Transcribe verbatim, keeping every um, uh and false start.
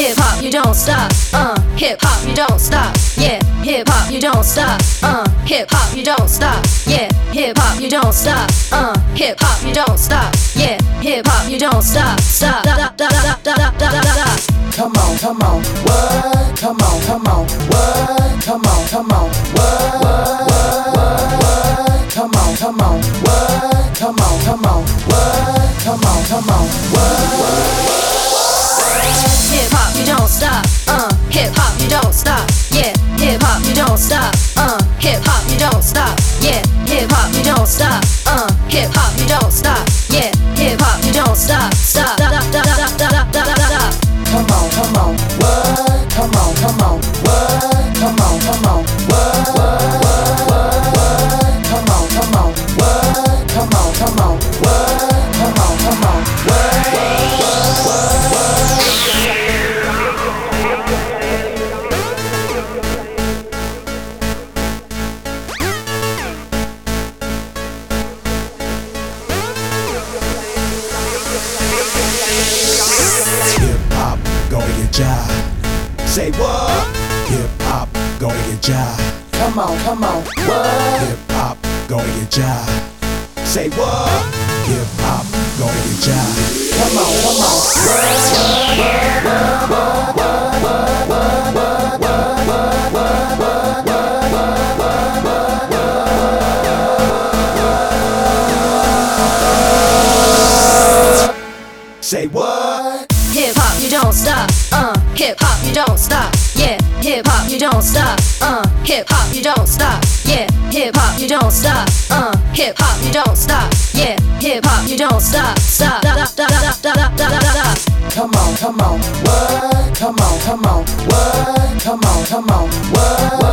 hip hop, you don't stop. Uh, hip hop, you don't stop. Yeah, hip hop, you don't stop. Uh, hip hop, you don't stop. Yeah, hip hop, you don't stop. Uh, hip hop, you don't stop. Yeah, hip hop, you don't stop. Stop. Da, da, da, da, da, da, da, da, da. Come on, come on, what? Come on, come on, what? Come on, come on, what? What? What? What? Come on, come on, what? Come on, come on, what? Come on, come on, what? Hip hop, you don't stop. Uh, hip hop, you don't stop. Yeah, hip hop, you don't stop. Uh, hip hop, you don't stop. Yeah, hip hop, you don't stop. Uh, hip hop, you don't stop. Yeah, hip hop, you don't stop. Stop. Da, da, da, da, da, da, da, da, da. Come on, come on, what? Come on, come on, what? Come on, come on, what? What? What? What? Come on, come on, what? Come on, come on, what? Come on, come on, what? Hip-hop, gonna get jive. Say what? Hip-hop, gonna get jive. Come on, come on, what? Hip-hop, gonna get jive. Say what? Hip-hop, gonna get jive. Come on, come on, Say what? Hip hop, you don't stop. Uh, hip hop, you don't stop. Yeah, hip hop, you don't stop. Uh, hip hop, you don't stop. Yeah, hip hop, you don't stop. Uh, hip hop, you don't stop. Yeah, hip hop, you don't stop. Stop. Da, da, da, da, da, da, da, da, da. come on, come on, what? Come on, come on, what? Come on, come on, what?